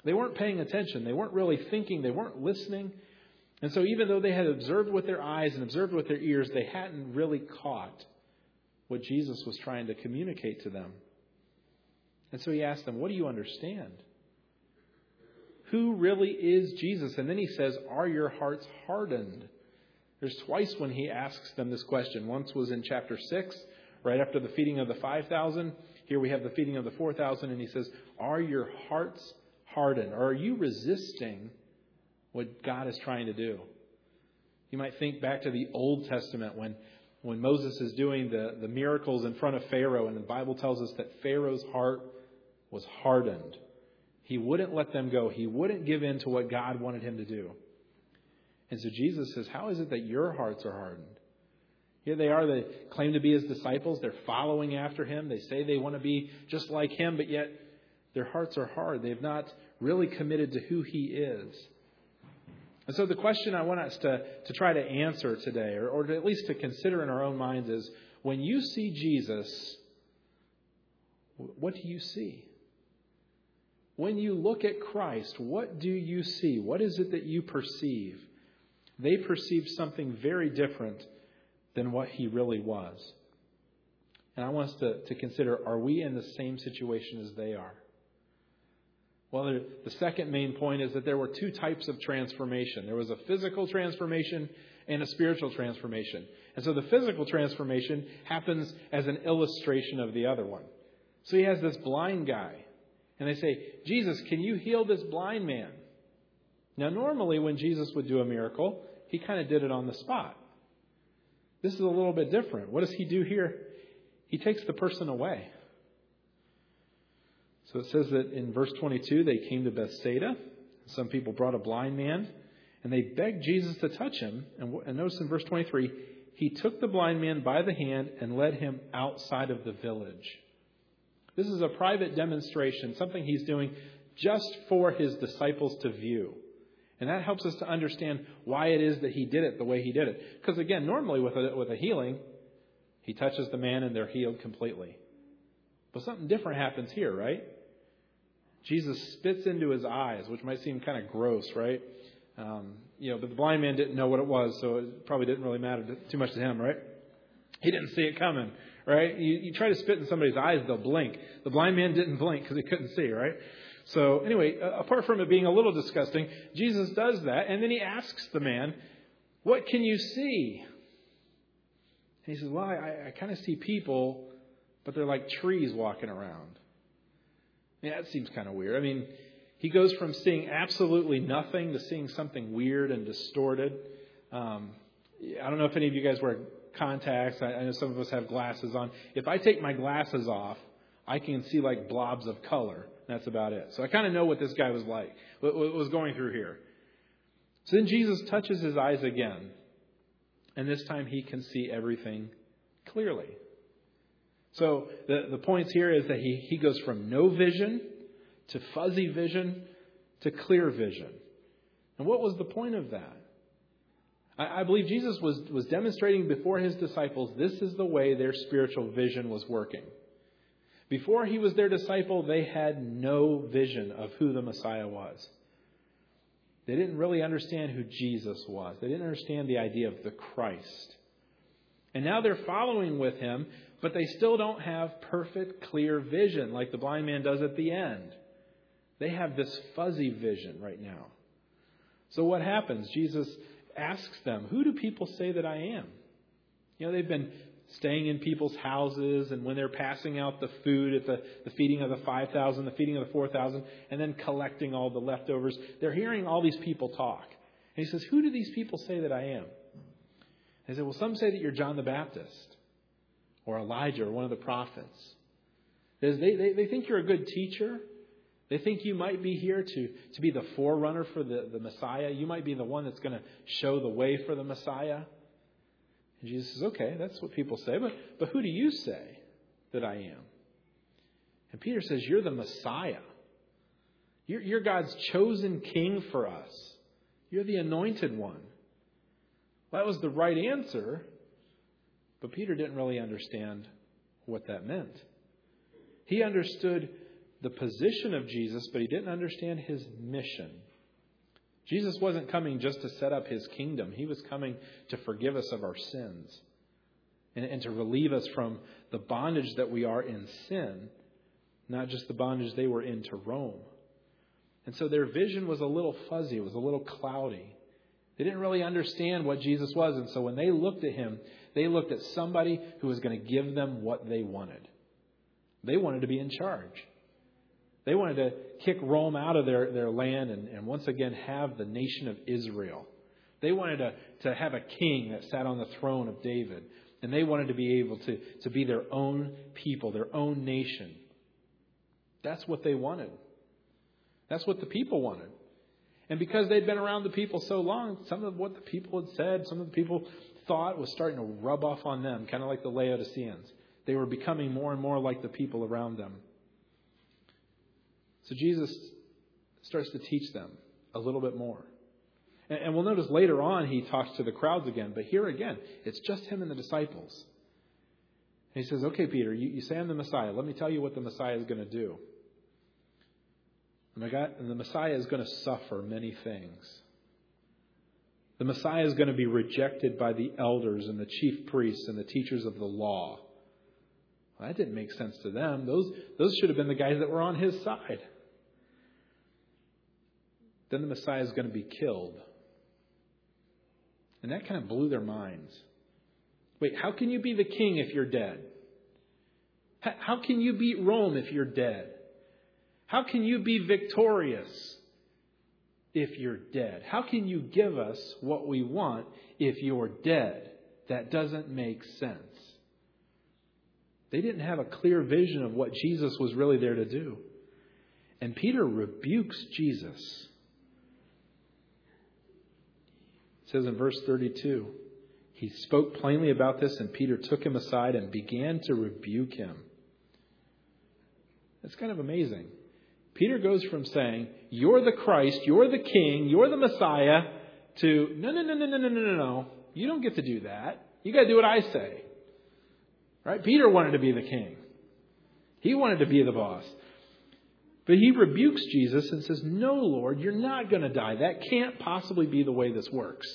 They weren't paying attention. They weren't really thinking. They weren't listening. And so even though they had observed with their eyes and observed with their ears, they hadn't really caught what Jesus was trying to communicate to them. And so he asked them, what do you understand? Who really is Jesus? And then he says, are your hearts hardened? There's twice when he asks them this question. Once was in chapter 6, right after the feeding of the 5,000. Here we have the feeding of the 4,000. And he says, are your hearts hardened? Or are you resisting what God is trying to do? You might think back to the Old Testament when Moses is doing the miracles in front of Pharaoh. And the Bible tells us that Pharaoh's heart was hardened. He wouldn't let them go. He wouldn't give in to what God wanted him to do. And so Jesus says, how is it that your hearts are hardened? Here they are. They claim to be his disciples. They're following after him. They say they want to be just like him, but yet their hearts are hard. They've not really committed to who he is. And so the question I want us to try to answer today, or to at least to consider in our own minds, is when you see Jesus, what do you see? When you look at Christ, what do you see? What is it that you perceive? They perceive something very different than what he really was. And I want us to consider, are we in the same situation as they are? Well, the second main point is that there were two types of transformation. There was a physical transformation and a spiritual transformation. And so the physical transformation happens as an illustration of the other one. So he has this blind guy. And they say, Jesus, can you heal this blind man? Now, normally when Jesus would do a miracle, he kind of did it on the spot. This is a little bit different. What does he do here? He takes the person away. So it says that in verse 22, they came to Bethsaida. Some people brought a blind man, and they begged Jesus to touch him. And notice in verse 23, he took the blind man by the hand and led him outside of the village. This is a private demonstration, something he's doing just for his disciples to view. And that helps us to understand why it is that he did it the way he did it. Because again, normally with a healing, he touches the man and they're healed completely. But something different happens here, right? Jesus spits into his eyes, which might seem kind of gross, right? But the blind man didn't know what it was, so it probably didn't really matter too much to him, right? He didn't see it coming, right? You try to spit in somebody's eyes, they'll blink. The blind man didn't blink because he couldn't see, right? So anyway, apart from it being a little disgusting, Jesus does that, and then he asks the man, what can you see? And he says, well, I kind of see people, but they're like trees walking around. Yeah, that seems kind of weird. I mean, he goes from seeing absolutely nothing to seeing something weird and distorted. I don't know if any of you guys wear contacts. I know some of us have glasses on. If I take my glasses off, I can see like blobs of color. That's about it. So I kind of know what this guy was like, what was going through here. So then Jesus touches his eyes again. And this time he can see everything clearly. So the points here is that he goes from no vision to fuzzy vision to clear vision. And what was the point of that? I believe Jesus was demonstrating before his disciples this is the way their spiritual vision was working. Before he was their disciple, they had no vision of who the Messiah was. They didn't really understand who Jesus was. They didn't understand the idea of the Christ. And now they're following with him, but they still don't have perfect, clear vision like the blind man does at the end. They have this fuzzy vision right now. So what happens? Jesus asks them, who do people say that I am? They've been staying in people's houses, and when they're passing out the food at the feeding of the 5,000, the feeding of the 4,000, and then collecting all the leftovers, they're hearing all these people talk. And he says, who do these people say that I am? They said, well, some say that you're John the Baptist or Elijah or one of the prophets. They think you're a good teacher. They think you might be here to be the forerunner for the Messiah. You might be the one that's going to show the way for the Messiah. And Jesus says, okay, that's what people say, but who do you say that I am? And Peter says, you're the Messiah. You're God's chosen king for us. You're the anointed one. Well, that was the right answer, but Peter didn't really understand what that meant. He understood the position of Jesus, but he didn't understand his mission. Jesus wasn't coming just to set up his kingdom. He was coming to forgive us of our sins and to relieve us from the bondage that we are in sin, not just the bondage they were in to Rome. And so their vision was a little fuzzy. It was a little cloudy. They didn't really understand what Jesus was. And so when they looked at him, they looked at somebody who was going to give them what they wanted. They wanted to be in charge. They wanted to kick Rome out of their land and once again have the nation of Israel. They wanted to have a king that sat on the throne of David. And they wanted to be able to be their own people, their own nation. That's what they wanted. That's what the people wanted. And because they'd been around the people so long, some of what the people had said, some of the people thought was starting to rub off on them, kind of like the Laodiceans. They were becoming more and more like the people around them. So Jesus starts to teach them a little bit more. And we'll notice later on he talks to the crowds again. But here again, it's just him and the disciples. And he says, okay, Peter, you say I'm the Messiah. Let me tell you what the Messiah is going to do. And the Messiah is going to suffer many things. The Messiah is going to be rejected by the elders and the chief priests and the teachers of the law. Well, that didn't make sense to them. Those should have been the guys that were on his side. Then the Messiah is going to be killed. And that kind of blew their minds. Wait, how can you be the king if you're dead? How can you beat Rome if you're dead? How can you be victorious if you're dead? How can you give us what we want if you're dead? That doesn't make sense. They didn't have a clear vision of what Jesus was really there to do. And Peter rebukes Jesus. It says in verse 32, he spoke plainly about this, and Peter took him aside and began to rebuke him. That's kind of amazing. Peter goes from saying, you're the Christ, you're the King, you're the Messiah, to, no. You don't get to do that. You got to do what I say. Right? Peter wanted to be the king. He wanted to be the boss. But he rebukes Jesus and says, no, Lord, you're not going to die. That can't possibly be the way this works.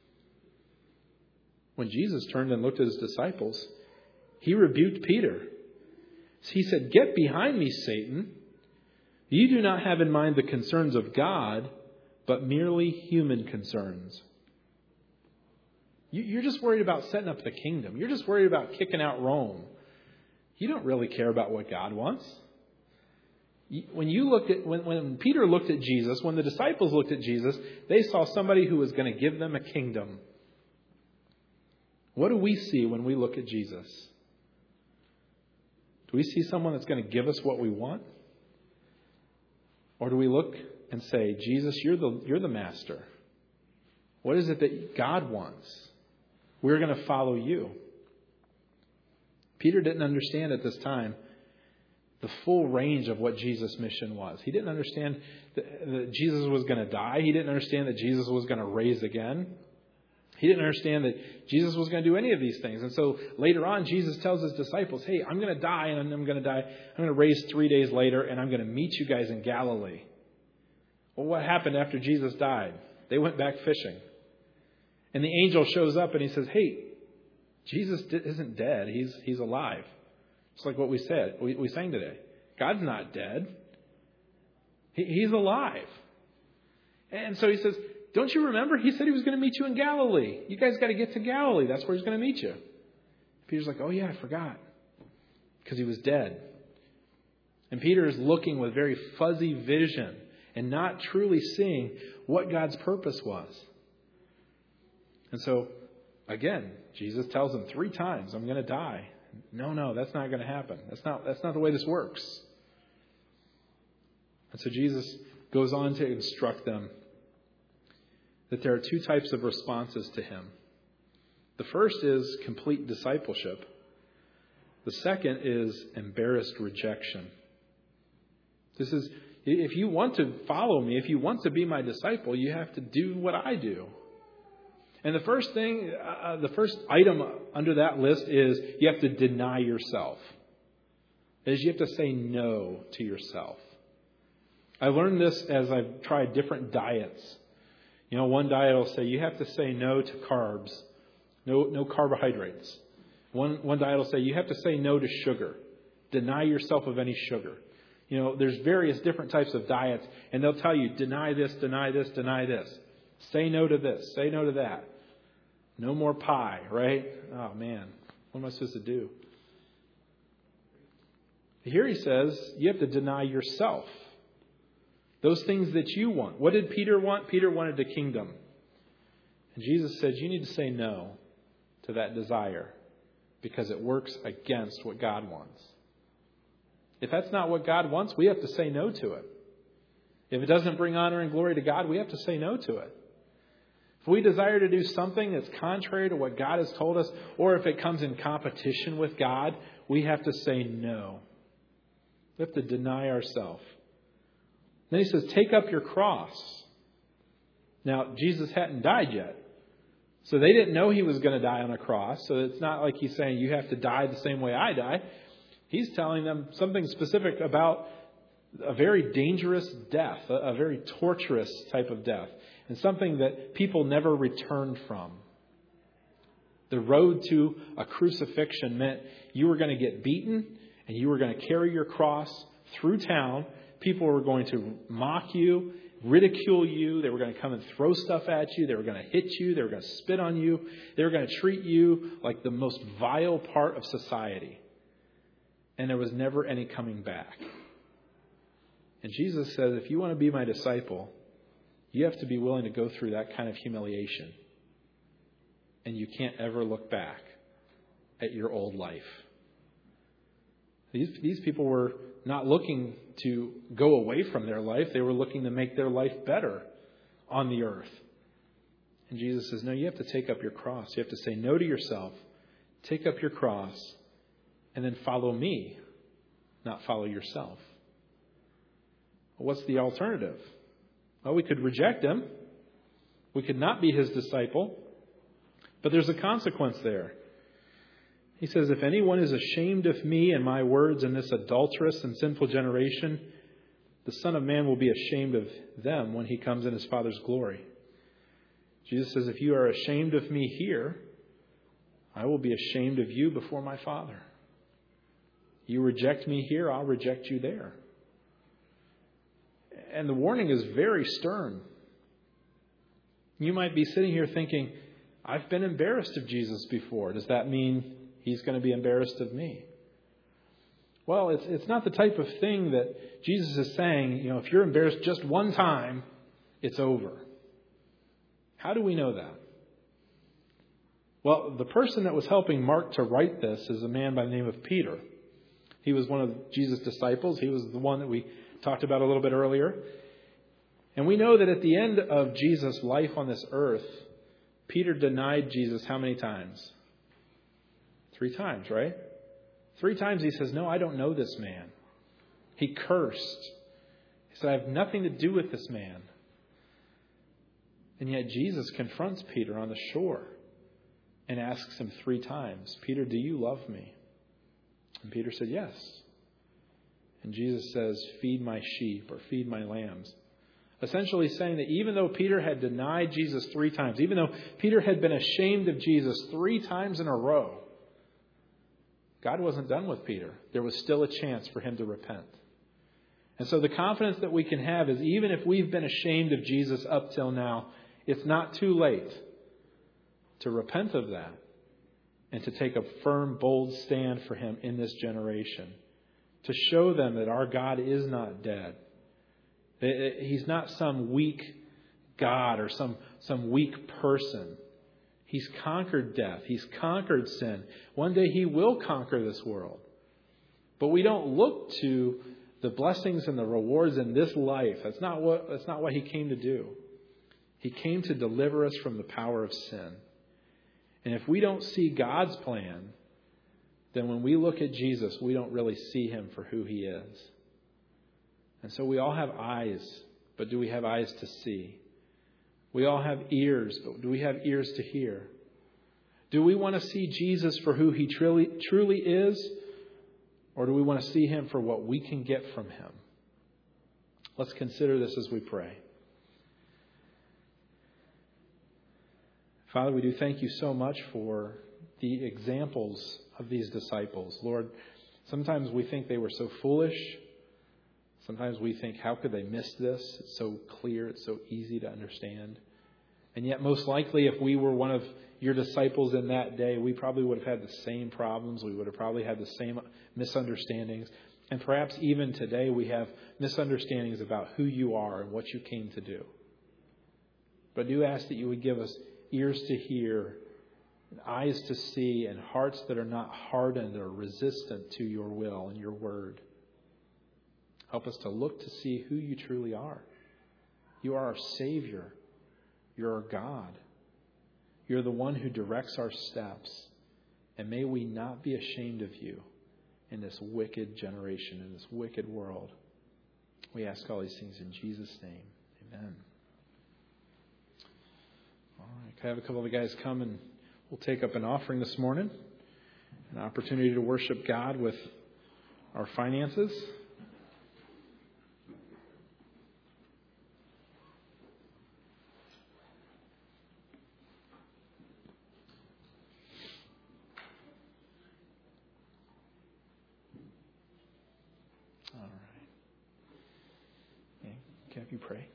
When Jesus turned and looked at his disciples, he rebuked Peter. He said, get behind me, Satan. You do not have in mind the concerns of God, but merely human concerns. You're just worried about setting up the kingdom. You're just worried about kicking out Rome. You don't really care about what God wants. When Peter looked at Jesus, when the disciples looked at Jesus, they saw somebody who was going to give them a kingdom. What do we see when we look at Jesus? Do we see someone that's going to give us what we want? Or do we look and say, Jesus, you're the master. What is it that God wants? We're going to follow you. Peter didn't understand at this time the full range of what Jesus' mission was. He didn't understand that Jesus was going to die. He didn't understand that Jesus was going to raise again. He didn't understand that Jesus was going to do any of these things. And so later on, Jesus tells his disciples, hey, I'm going to die and I'm going to raise 3 days later and I'm going to meet you guys in Galilee. Well, what happened after Jesus died? They went back fishing. And the angel shows up and he says, hey, Jesus isn't dead. He's alive. It's like what we said. We sang today. God's not dead. He's alive. And so he says, don't you remember? He said he was going to meet you in Galilee. You guys got to get to Galilee. That's where he's going to meet you. Peter's like, oh yeah, I forgot. Because he was dead. And Peter is looking with very fuzzy vision and not truly seeing what God's purpose was. And so, again, Jesus tells him 3 times, I'm going to die. No, that's not going to happen. That's not the way this works. And so Jesus goes on to instruct them that there are 2 types of responses to him. The first is complete discipleship. The second is embarrassed rejection. This is, if you want to follow me, if you want to be my disciple, you have to do what I do. And the first thing, the first item under that list is you have to deny yourself. is you have to say no to yourself. I learned this as I've tried different diets. One diet will say you have to say no to carbs, no carbohydrates. One diet will say you have to say no to sugar. Deny yourself of any sugar. There's various different types of diets, and they'll tell you, deny this, deny this, deny this. Say no to this, say no to that. No more pie, right? Oh, man, what am I supposed to do? Here he says you have to deny yourself. Those things that you want. What did Peter want? Peter wanted the kingdom. And Jesus said you need to say no to that desire because it works against what God wants. If that's not what God wants, we have to say no to it. If it doesn't bring honor and glory to God, we have to say no to it. If we desire to do something that's contrary to what God has told us, or if it comes in competition with God, we have to say no. We have to deny ourselves. Then he says, take up your cross. Now, Jesus hadn't died yet. So they didn't know he was going to die on a cross. So it's not like he's saying you have to die the same way I die. He's telling them something specific about a very dangerous death, a very torturous type of death, and something that people never returned from. The road to a crucifixion meant you were going to get beaten and you were going to carry your cross through town. People were going to mock you, ridicule you. They were going to come and throw stuff at you. They were going to hit you. They were going to spit on you. They were going to treat you like the most vile part of society. And there was never any coming back. And Jesus says, if you want to be my disciple, you have to be willing to go through that kind of humiliation. And you can't ever look back at your old life. These people were not looking to go away from their life. They were looking to make their life better on the earth. And Jesus says, no, you have to take up your cross. You have to say no to yourself. Take up your cross and then follow me, not follow yourself. What's the alternative? Well, we could reject him. We could not be his disciple. But there's a consequence there. He says, if anyone is ashamed of me and my words in this adulterous and sinful generation, the Son of Man will be ashamed of them when he comes in his Father's glory. Jesus says, if you are ashamed of me here, I will be ashamed of you before my Father. You reject me here, I'll reject you there. And the warning is very stern. You might be sitting here thinking, I've been embarrassed of Jesus before. Does that mean he's going to be embarrassed of me? Well, it's not the type of thing that Jesus is saying, if you're embarrassed just one time, it's over. How do we know that? Well, the person that was helping Mark to write this is a man by the name of Peter. He was one of Jesus' disciples. He was the one that we talked about a little bit earlier. And we know that at the end of Jesus' life on this earth, Peter denied Jesus how many times? 3 times, right? 3 times he says, no, I don't know this man. He cursed. He said, I have nothing to do with this man. And yet Jesus confronts Peter on the shore and asks him 3 times, Peter, do you love me? And Peter said, yes. And Jesus says, feed my sheep or feed my lambs. Essentially saying that even though Peter had denied Jesus 3 times, even though Peter had been ashamed of Jesus 3 times in a row, God wasn't done with Peter. There was still a chance for him to repent. And so the confidence that we can have is even if we've been ashamed of Jesus up till now, it's not too late to repent of that and to take a firm, bold stand for him in this generation. To show them that our God is not dead. He's not some weak God or some weak person. He's conquered death. He's conquered sin. One day he will conquer this world. But we don't look to the blessings and the rewards in this life. That's not what he came to do. He came to deliver us from the power of sin. And if we don't see God's plan, then when we look at Jesus, we don't really see him for who he is. And so we all have eyes, but do we have eyes to see? We all have ears, but do we have ears to hear? Do we want to see Jesus for who he truly is? Or do we want to see him for what we can get from him? Let's consider this as we pray. Father, we do thank you so much for the examples of these disciples. Lord, sometimes we think they were so foolish. Sometimes we think, how could they miss this? It's so clear. It's so easy to understand. And yet, most likely, if we were one of your disciples in that day, we probably would have had the same problems. We would have probably had the same misunderstandings. And perhaps even today, we have misunderstandings about who you are and what you came to do. But I do ask that you would give us ears to hear, and eyes to see, and hearts that are not hardened or resistant to your will and your word. Help us to look to see who you truly are. You are our Savior. You're our God. You're the one who directs our steps. And may we not be ashamed of you in this wicked generation, in this wicked world. We ask all these things in Jesus' name. Amen. All right. Can I have a couple of the guys come and we'll take up an offering this morning. An opportunity to worship God with our finances. All right. Okay. Can I have you pray?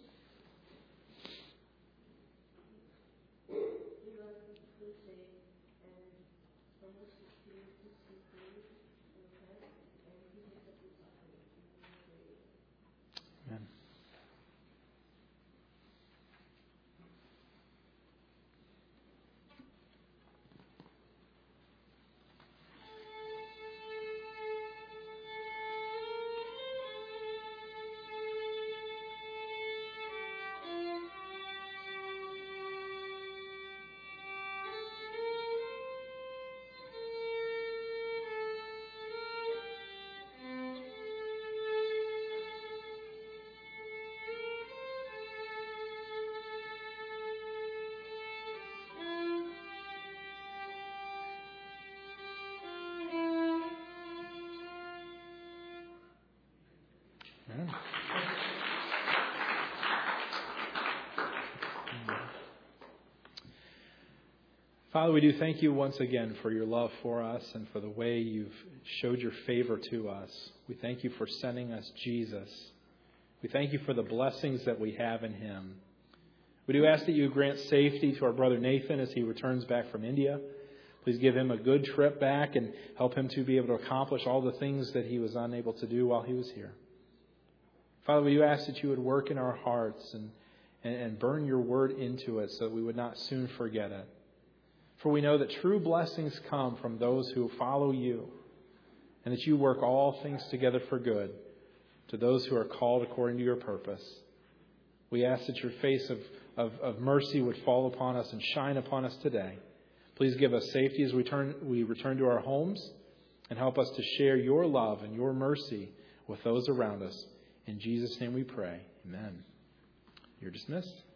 Amen. Amen. Father, we do thank you once again for your love for us and for the way you've showed your favor to us. We thank you for sending us Jesus. We thank you for the blessings that we have in him. We do ask that you grant safety to our brother Nathan as he returns back from India. Please give him a good trip back and help him to be able to accomplish all the things that he was unable to do while he was here. Father, we do ask that you would work in our hearts and burn your word into it so that we would not soon forget it. For we know that true blessings come from those who follow you, and that you work all things together for good to those who are called according to your purpose. We ask that your face of mercy would fall upon us and shine upon us today. Please give us safety as we return to our homes, and help us to share your love and your mercy with those around us. In Jesus' name we pray. Amen. You're dismissed.